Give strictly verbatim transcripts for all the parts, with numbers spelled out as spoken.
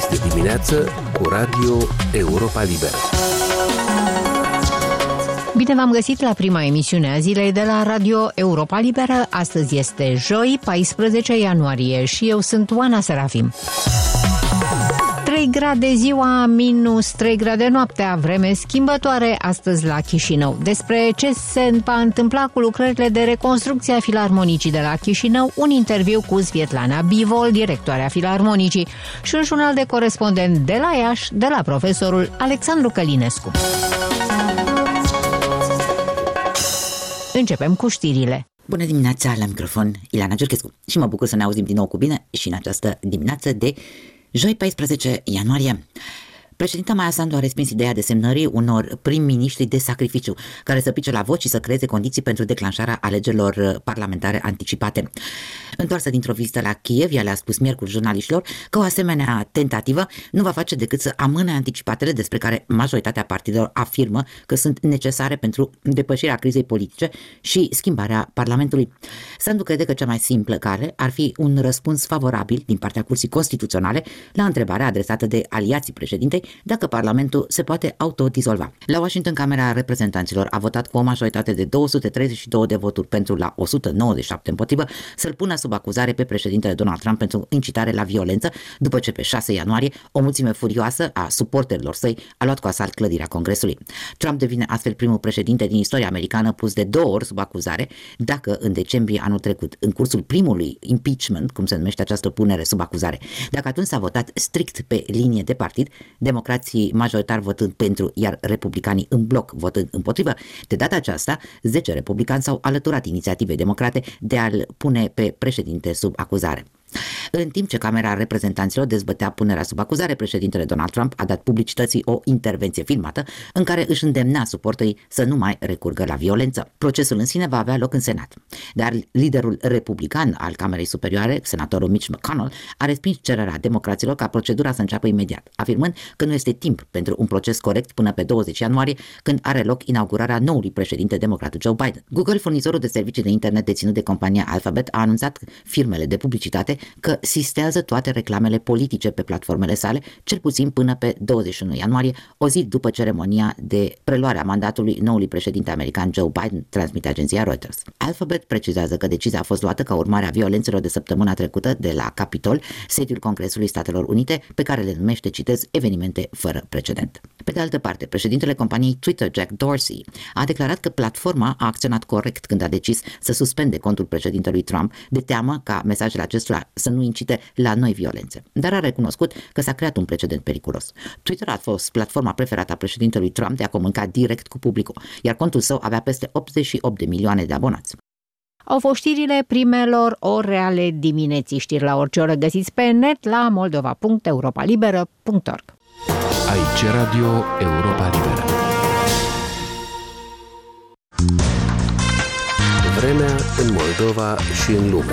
Este dimineață cu Radio Europa Liberă. Bine v-am găsit la prima emisiune a zilei de la Radio Europa Liberă. Astăzi este joi, paisprezece ianuarie și eu sunt Oana Serafim. trei grade ziua, minus trei grade noaptea, vreme schimbătoare astăzi la Chișinău. Despre ce se va întâmpla cu lucrările de reconstrucție a Filarmonicii de la Chișinău, un interviu cu Svetlana Bivol, directoarea Filarmonicii, și un jurnal de corespondent de la Iași, de la profesorul Alexandru Călinescu. Începem cu știrile. Bună dimineața, la microfon Ileana Giurchescu și mă bucur să ne auzim din nou cu bine și în această dimineață de joi paisprezece ianuarie. Președinta Maia Sandu a respins ideea desemnării unor prim-miniștri de sacrificiu care să pice la vot și să creeze condiții pentru declanșarea alegerilor parlamentare anticipate. Întoarsă dintr-o vizită la Kiev, ea le-a spus miercuri jurnaliștilor că o asemenea tentativă nu va face decât să amâne anticipatele despre care majoritatea partidelor afirmă că sunt necesare pentru depășirea crizei politice și schimbarea Parlamentului. Sandu crede că cea mai simplă cale ar fi un răspuns favorabil din partea Curții Constituționale la întrebarea adresată de aliații președintei dacă Parlamentul se poate autodizolva. La Washington, Camera Reprezentanților a votat cu o majoritate de două sute treizeci și două de voturi pentru la o sută nouăzeci și șapte împotrivă să-l pună sub acuzare pe președintele Donald Trump pentru incitare la violență, după ce pe șase ianuarie o mulțime furioasă a suporterilor săi a luat cu asalt clădirea Congresului. Trump devine astfel primul președinte din istoria americană pus de două ori sub acuzare, dacă în decembrie anul trecut, în cursul primului impeachment, cum se numește această punere sub acuzare, dacă atunci s-a votat strict pe linie de partid, democrații majoritar votând pentru, iar republicanii în bloc votând împotrivă, de data aceasta, zece republicani s-au alăturat inițiativei democrate de a-l pune pe președinte sub acuzare. În timp ce Camera Reprezentanților dezbătea punerea sub acuzare, președintele Donald Trump a dat publicității o intervenție filmată în care își îndemna suporterii să nu mai recurgă la violență. Procesul în sine va avea loc în Senat, dar liderul republican al Camerei Superioare, senatorul Mitch McConnell, a respins cererea democraților ca procedura să înceapă imediat, afirmând că nu este timp pentru un proces corect până pe douăzeci ianuarie, când are loc inaugurarea noului președinte democrat Joe Biden. Google, furnizorul de servicii de internet deținut de compania Alphabet, a anunțat firmele de publicitate că sistează toate reclamele politice pe platformele sale, cel puțin până pe douăzeci și unu ianuarie, o zi după ceremonia de preluare a mandatului noului președinte american Joe Biden, transmite agenția Reuters. Alphabet precizează că decizia a fost luată ca urmare a violențelor de săptămâna trecută de la Capitol, sediul Congresului Statelor Unite, pe care le numește, citez, evenimente fără precedent. Pe de altă parte, președintele companiei Twitter, Jack Dorsey, a declarat că platforma a acționat corect când a decis să suspende contul președintelui Trump, de teamă ca mesajele acestora să nu incite la noi violențe, dar a recunoscut că s-a creat un precedent periculos. Twitter a fost platforma preferată a președintelui Trump de a comunica direct cu publicul, iar contul său avea peste optzeci și opt de milioane de abonați. Au fost știrile primelor ore ale dimineții. Știri la orice oră găsiți pe net la moldova punct europa liberă punct org. Aici Radio Europa Liberă. Vremea în Moldova și în lume.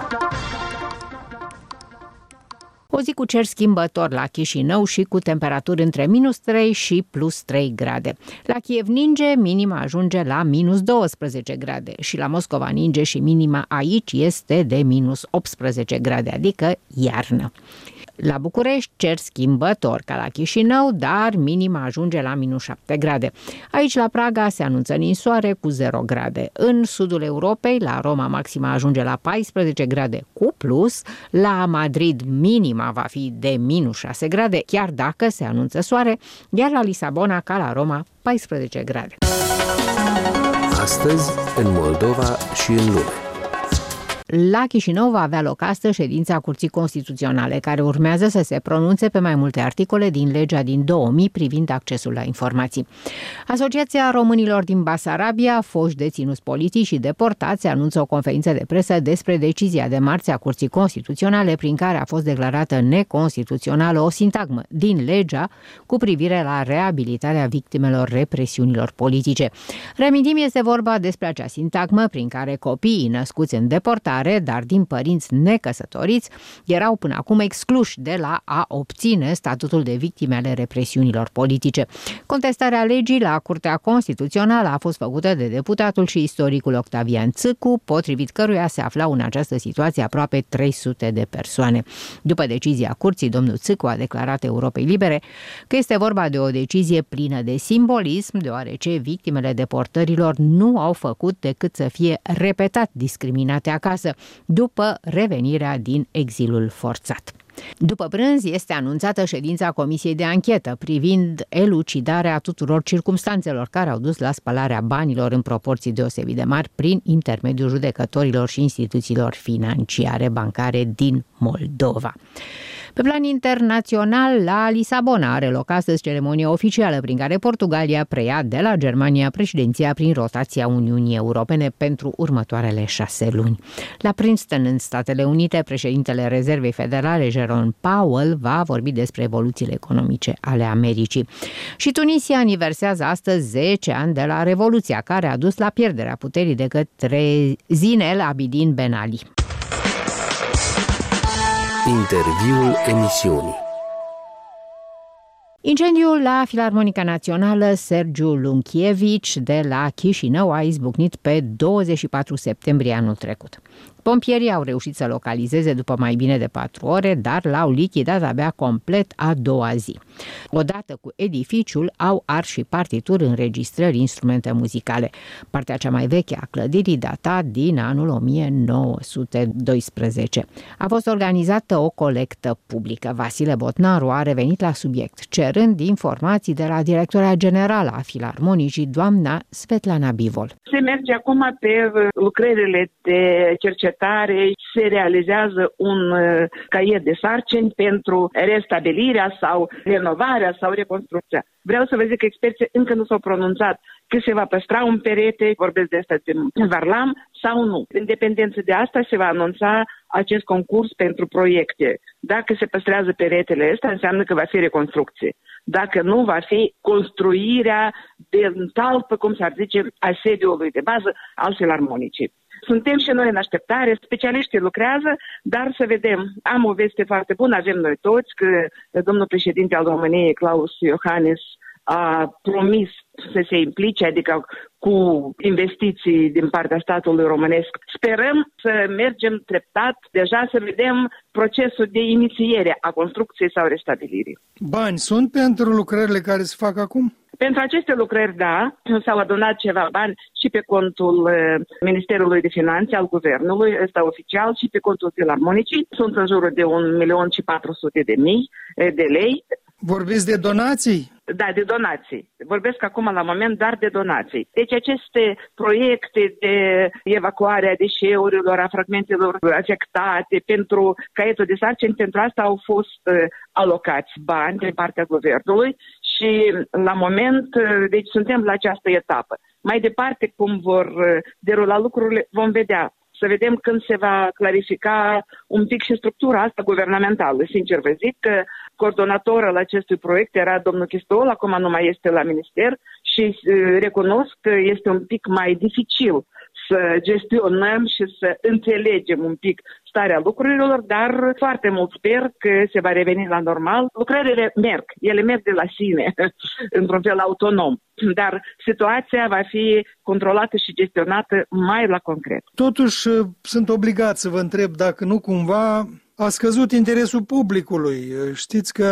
O zi cu cer schimbător la Chișinău și cu temperaturi între minus trei și plus trei grade. La Kiev ninge, minima ajunge la minus douăsprezece grade și la Moscova ninge și minima aici este de minus optsprezece grade, adică iarnă. La București, cer schimbător ca la Chișinău, dar minima ajunge la minus șapte grade. Aici, la Praga, se anunță ninsoare cu zero grade. În sudul Europei, la Roma, maxima ajunge la paisprezece grade cu plus. La Madrid, minima va fi de minus șase grade, chiar dacă se anunță soare, iar la Lisabona, ca la Roma, paisprezece grade. Astăzi, în Moldova și în lume. La Chișinău va avea loc astăzi ședința Curții Constituționale, care urmează să se pronunțe pe mai multe articole din legea din două mii privind accesul la informații. Asociația Românilor din Basarabia, foști deținuți politici și deportați, anunță o conferință de presă despre decizia de marți a Curții Constituționale prin care a fost declarată neconstituțională o sintagmă din legea cu privire la reabilitarea victimelor represiunilor politice. Reamintim, este vorba despre acea sintagmă prin care copiii născuți în deportare militare, dar din părinți necăsătoriți, erau până acum excluși de la a obține statutul de victime ale represiunilor politice. Contestarea legii la Curtea Constituțională a fost făcută de deputatul și istoricul Octavian Țâcu, potrivit căruia se aflau în această situație aproape trei sute de persoane. După decizia curții, domnul Țâcu a declarat Europei Libere că este vorba de o decizie plină de simbolism, deoarece victimele deportărilor nu au făcut decât să fie repetat discriminate acasă, după revenirea din exilul forțat. După prânz este anunțată ședința Comisiei de Anchetă privind elucidarea tuturor circumstanțelor care au dus la spălarea banilor în proporții deosebit de mari prin intermediul judecătorilor și instituțiilor financiare bancare din Moldova. Pe plan internațional, la Lisabona are loc astăzi ceremonia oficială prin care Portugalia preia de la Germania președinția prin rotația Uniunii Europene pentru următoarele șase luni. La Princeton, în Statele Unite, președintele Rezervei Federale, Jerome Powell, va vorbi despre evoluțiile economice ale Americii. Și Tunisia aniversează astăzi zece ani de la Revoluția, care a dus la pierderea puterii de către Zine El Abidine Ben Ali. Interviul emisiunii. Incendiul la Filarmonica Națională Sergiu Lunchievici de la Chișinău a izbucnit pe douăzeci și patru septembrie anul trecut. Pompierii au reușit să localizeze după mai bine de patru ore, dar l-au lichidat abia complet a doua zi. Odată cu edificiul au ars și partituri, înregistrări, instrumente muzicale. Partea cea mai veche a clădirii data din anul o mie nouă sute doisprezece. A fost organizată o colectă publică. Vasile Botnaru a revenit la subiect, cerând informații de la directora generală a Filarmonicii, doamna Svetlana Bivol. Se merge acum pe lucrările de cercetare, se realizează un caiet de sarcini pentru restabilirea sau renovarea sau reconstrucția. Vreau să vă zic că experții încă nu s-au pronunțat că se va păstra un perete, vorbesc de asta de Varlam, sau nu. În dependență de asta se va anunța acest concurs pentru proiecte. Dacă se păstrează peretele ăsta, înseamnă că va fi reconstrucție. Dacă nu, va fi construirea de talpă, cum s-ar zice, a sediului de bază al Filarmonicii. Suntem și noi în așteptare, specialiștii lucrează, dar să vedem. Am o veste foarte bună, avem noi toți, că domnul președinte al României, Klaus Iohannis, a promis să se implice, adică cu investiții din partea statului românesc. Sperăm să mergem treptat, deja să vedem procesul de inițiere a construcției sau restabilirii. Bani sunt pentru lucrările care se fac acum? Pentru aceste lucrări, da, s-au adunat ceva bani și pe contul Ministerului de Finanțe al Guvernului, ăsta oficial, și pe contul Filarmonicii. Sunt în jurul de un milion și patru sute de mii de lei. Vorbiți de donații? Da, de donații. Vorbesc acum la moment doar de donații. Deci aceste proiecte de evacuare a deșeurilor, a fragmentelor afectate pentru caietul de sarcini, pentru asta au fost alocați bani din partea guvernului și la moment, deci suntem la această etapă. Mai departe, cum vor derula lucrurile, vom vedea. Să vedem când se va clarifica un pic și structura asta guvernamentală. Sincer vă zic că coordonator al acestui proiect era domnul Chistol, acum nu mai este la minister și recunosc că este un pic mai dificil să gestionăm și să înțelegem un pic starea lucrurilor, dar foarte mult sper că se va reveni la normal. Lucrările merg, ele merg de la sine, într-un fel autonom, dar situația va fi controlată și gestionată mai la concret. Totuși, sunt obligat să vă întreb dacă nu cumva a scăzut interesul publicului. Știți că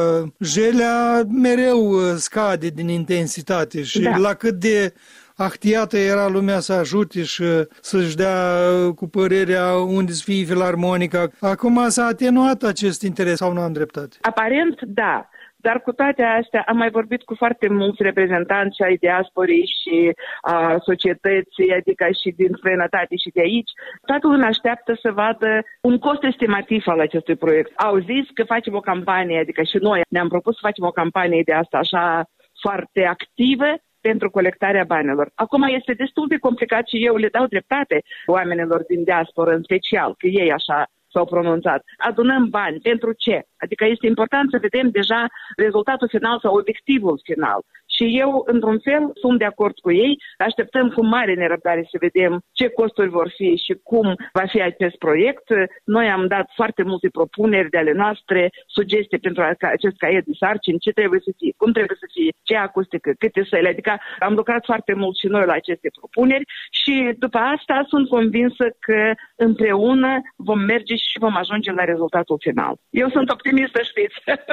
jelea mereu scade din intensitate și da. La cât de ahtiată era lumea să ajute și să-și dea cu părerea unde să fie Filarmonica. Acum s-a atenuat acest interes, sau nu am dreptate? Aparent, da. Dar cu toate astea am mai vorbit cu foarte mulți reprezentanți ai diasporii și a societății, adică și din străinătate și de aici. Toată lumea așteaptă să vadă un cost estimativ al acestui proiect. Au zis că facem o campanie, adică și noi ne-am propus să facem o campanie de asta așa foarte activă pentru colectarea banilor. Acum este destul de complicat și eu le dau dreptate oamenilor din diasporă în special, că ei așa s-au pronunțat. Adunăm bani. Pentru ce? Adică este important să vedem deja rezultatul final sau obiectivul final. Și eu, într-un fel, sunt de acord cu ei. Așteptăm cu mare nerăbdare să vedem ce costuri vor fi și cum va fi acest proiect. Noi am dat foarte multe propuneri de ale noastre, sugestii pentru acest caiet de sarcini, ce trebuie să fie, cum trebuie să fie, ce acustică, câte săli. Adică am lucrat foarte mult și noi la aceste propuneri și după asta sunt convinsă că împreună vom merge și vom ajunge la rezultatul final. Eu sunt optimistă, știți.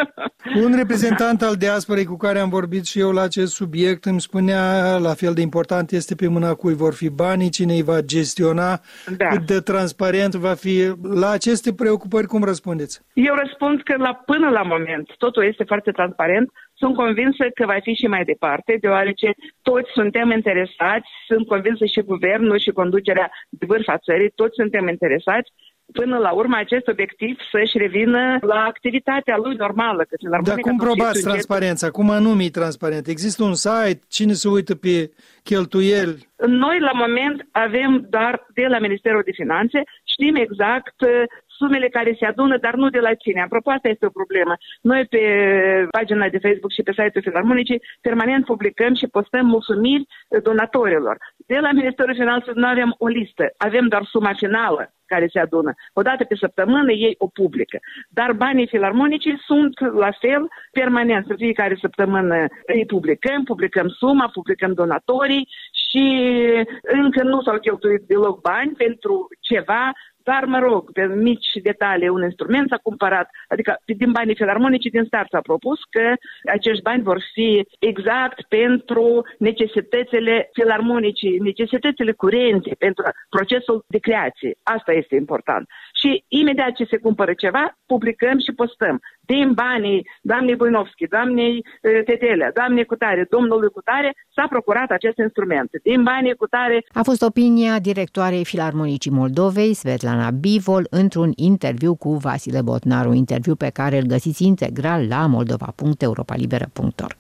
Un reprezentant al diasporei cu care am vorbit și eu la acest subiect îmi spunea la fel de important este pe mâna cui vor fi banii, cine îi va gestiona, da. Cât de transparent va fi. La aceste preocupări cum răspundeți? Eu răspund că la, până la moment totul este foarte transparent. Sunt convinsă că va fi și mai departe, deoarece toți suntem interesați, sunt convinsă și guvernul și conducerea de vârf a țării, toți suntem interesați până la urmă acest obiectiv să-și revină la activitatea lui normală. Dar cum probați transparența? Cum anume e transparent? Există un site? Cine se uită pe cheltuieli? Noi la moment avem doar de la Ministerul de Finanțe, știm exact sumele care se adună, dar nu de la cine. Apropo, asta este o problemă. Noi pe pagina de Facebook și pe site-ul Filarmonicii permanent publicăm și postăm mulțumiri donatorilor. De la Ministerul Finanțelor nu avem o listă, avem doar suma finală care se adună. O dată pe săptămână ei o publică. Dar banii Filarmonicii sunt la fel permanent. În fiecare săptămână îi publicăm, publicăm suma, publicăm donatorii și încă nu s-au cheltuit deloc bani pentru ceva. Dar, mă rog, pe mici detalii, un instrument s-a cumpărat, adică din banii Filarmonicii din start s-a propus că acești bani vor fi exact pentru necesitățile Filarmonicii, necesitățile curente, pentru procesul de creație. Asta este important. Și imediat ce se cumpără ceva, publicăm și postăm. Din banii doamnei Buinovski, doamnei Tetelea, doamnei Cutare, domnului Cutare, s-a procurat acest instrument. Din banii Cutare... A fost opinia directoarei Filarmonicii Moldovei, Svetlana Bivol, într-un interviu cu Vasile Botnaru, interviu pe care îl găsiți integral la moldova punct europalibera punct org.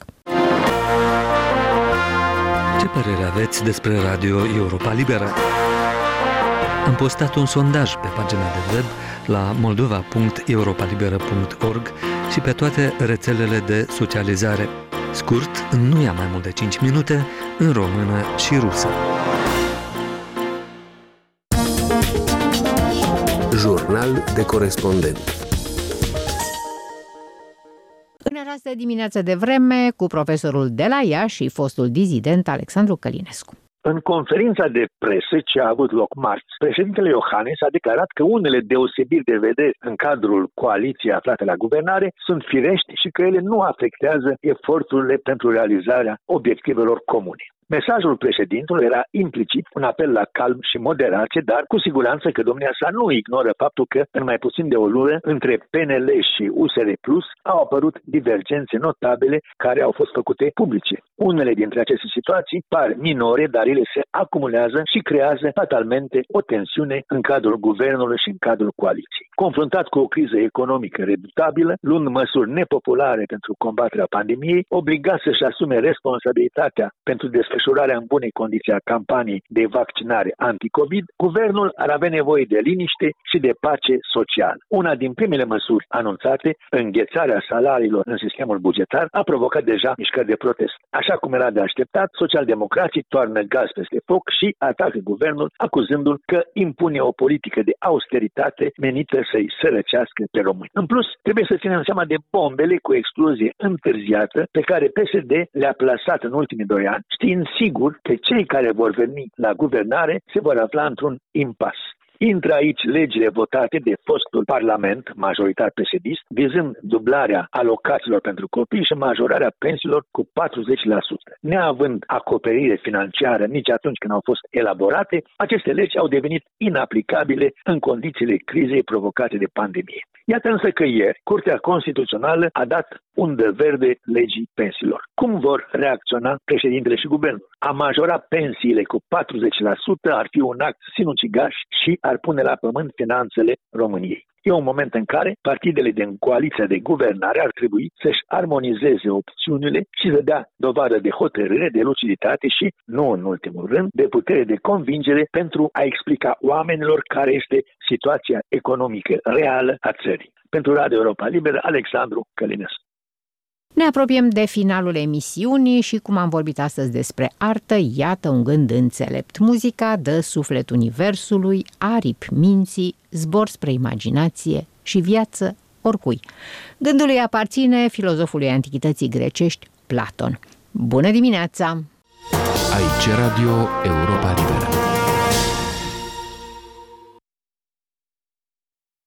Ce părere aveți despre Radio Europa Liberă? Am postat un sondaj pe pagina de web la moldova punct europalibera punct org și pe toate rețelele de socializare. Scurt, nu ia mai mult de cinci minute, în română și rusă. Jurnal de corespondent. În această dimineață de vreme, cu profesorul de la Iași și fostul dizident Alexandru Călinescu. În conferința de presă ce a avut loc marți, președintele Iohannis a declarat că unele deosebiri de vedere în cadrul coaliției aflate la guvernare sunt firești și că ele nu afectează eforturile pentru realizarea obiectivelor comune. Mesajul președintelui era implicit un apel la calm și moderație, dar cu siguranță că domnia sa nu ignoră faptul că în mai puțin de o lună între P N L și U S R Plus au apărut divergențe notabile care au fost făcute publice. Unele dintre aceste situații par minore, dar ele se acumulează și creează fatalmente o tensiune în cadrul guvernului și în cadrul coaliției. Confruntat cu o criză economică redutabilă, luând măsuri nepopulare pentru combaterea pandemiei, obligat să-și asume responsabilitatea pentru desfășurarea în bune condiții a campaniei de vaccinare anti-Covid, guvernul ar avea nevoie de liniște și de pace socială. Una din primele măsuri anunțate, înghețarea salariilor în sistemul bugetar, a provocat deja mișcări de protest. Așa cum era de așteptat, socialdemocrații toarnă gaz peste foc și atacă guvernul, acuzându-l că impune o politică de austeritate menită să-i sărăcească pe români. În plus, trebuie să ținem seama de bombele cu explozie întârziată pe care P S D le-a plasat în ultimii doi ani, știind sigur că cei care vor veni la guvernare se vor afla într-un impas. Intră aici legile votate de fostul Parlament, majoritar P S D-ist, vizând dublarea alocațiilor pentru copii și majorarea pensiilor cu patruzeci la sută. Neavând acoperire financiară nici atunci când au fost elaborate, aceste legi au devenit inaplicabile în condițiile crizei provocate de pandemie. Iată însă că ieri, Curtea Constituțională a dat undă verde legii pensiilor. Cum vor reacționa președintele și guvernul? A majora pensiile cu patruzeci la sută ar fi un act sinucigaș și ar pune la pământ finanțele României. E un moment în care partidele din coaliția de guvernare ar trebui să-și armonizeze opțiunile și să dea dovadă de hotărâre, de luciditate și, nu în ultimul rând, de putere de convingere pentru a explica oamenilor care este situația economică reală a țării. Pentru Radio Europa Liberă, Alexandru Călinescu. Ne apropiem de finalul emisiunii și, cum am vorbit astăzi despre artă, iată un gând înțelept. Muzica dă suflet universului, aripi minții, zbor spre imaginație și viață oricui. Gândul îi aparține filozofului antichității grecești, Platon. Bună dimineața! Aici Radio Europa Liberă.